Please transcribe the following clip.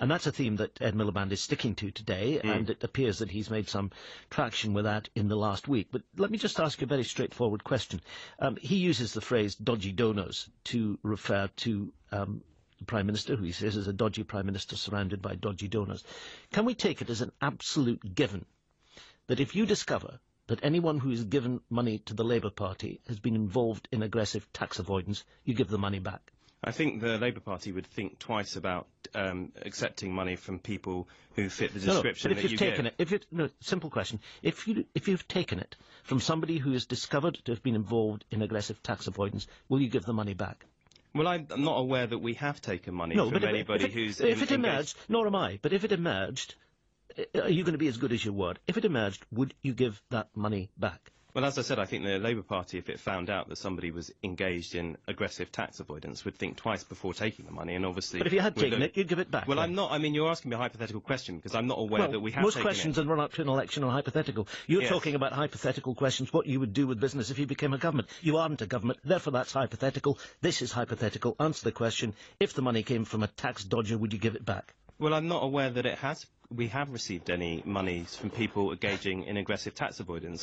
And that's a theme that Ed Miliband is sticking to today, and it appears that he's made some traction with that in the last week. But let me just ask you a very straightforward question. He uses the phrase dodgy donors to refer to the Prime Minister, who he says is a dodgy Prime Minister surrounded by dodgy donors. Can we take it as an absolute given that if you discover that anyone who has given money to the Labour Party has been involved in aggressive tax avoidance, you give the money back? I think the Labour Party would think twice about accepting money from people who fit the description that you give. Simple question. If you've taken it from somebody who is discovered to have been involved in aggressive tax avoidance, will you give the money back? Well, I'm not aware that we have taken money from anybody who's if it emerged, nor am I, but if it emerged, are you going to be as good as your word? If it emerged, would you give that money back? Well, as I said, I think the Labour Party, if it found out that somebody was engaged in aggressive tax avoidance, would think twice before taking the money, and obviously... But if you had taken it, you'd give it back. Well, I'm not... I mean, you're asking me a hypothetical question, because I'm not aware that we have taken it. Most questions that run up to an election are hypothetical. You're talking about hypothetical questions, what you would do with business if you became a government. You aren't a government, therefore that's hypothetical. This is hypothetical. Answer the question. If the money came from a tax dodger, would you give it back? Well, I'm not aware that we have received any monies from people engaging in aggressive tax avoidance.